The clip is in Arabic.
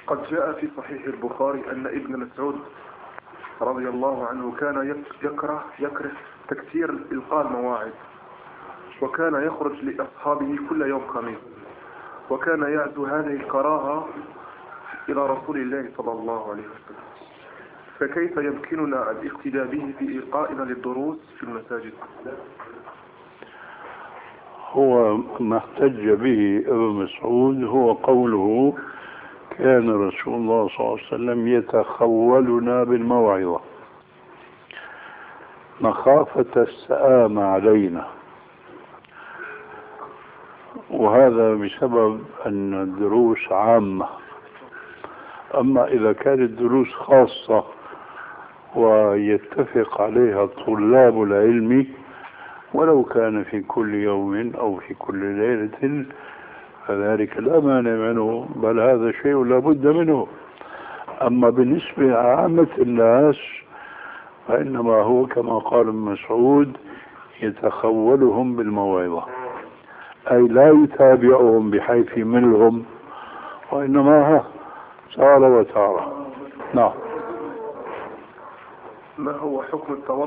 قد جاء في صحيح البخاري أن ابن مسعود رضي الله عنه كان يكره تكثير إلقاء المواعظ، وكان يخرج لأصحابه كل يوم خميس، وكان يعزو هذه الكراهة إلى رسول الله صلى الله عليه وسلم. فكيف يمكننا الاقتداء به في إلقائنا للدروس في المساجد؟ هو ما احتج به ابن مسعود هو قوله كان رسول الله صلى الله عليه وسلم يتخولنا بالموعظة مخافة السآم علينا، وهذا بسبب أن الدروس عامة. أما إذا كانت دروس خاصة ويتفق عليها طلاب العلم ولو كان في كل يوم أو في كل ليلة فذلك لا مانع منه، بل هذا شيء لا بد منه. أما بالنسبة لعامة الناس فإنما هو كما قال ابن مسعود يتخولهم بالموعظة، أي لا يتابعهم بحيث يملهم، وإنما تارة وتارة. نعم. ما هو حكم التوضؤ